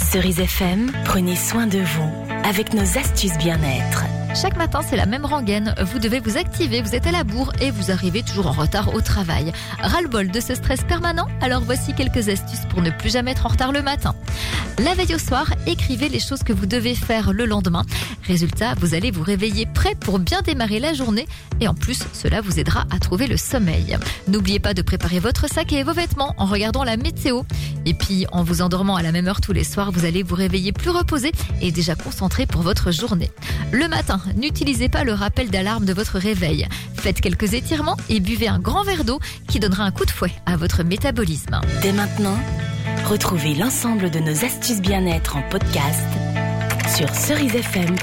Cerise FM, prenez soin de vous avec nos astuces bien-être. Chaque matin, c'est la même rengaine. Vous devez vous activer, vous êtes à la bourre et vous arrivez toujours en retard au travail. Ras-le-bol de ce stress permanent? Alors voici quelques astuces pour ne plus jamais être en retard le matin. La veille au soir, écrivez les choses que vous devez faire le lendemain. Résultat, vous allez vous réveiller prêt pour bien démarrer la journée et en plus, cela vous aidera à trouver le sommeil. N'oubliez pas de préparer votre sac et vos vêtements en regardant la météo. Et puis, en vous endormant à la même heure tous les soirs, vous allez vous réveiller plus reposé et déjà concentré pour votre journée. Le matin, n'utilisez pas le rappel d'alarme de votre réveil. Faites quelques étirements et buvez un grand verre d'eau qui donnera un coup de fouet à votre métabolisme. Dès maintenant, retrouvez l'ensemble de nos astuces bien-être en podcast sur cerisefm.fr.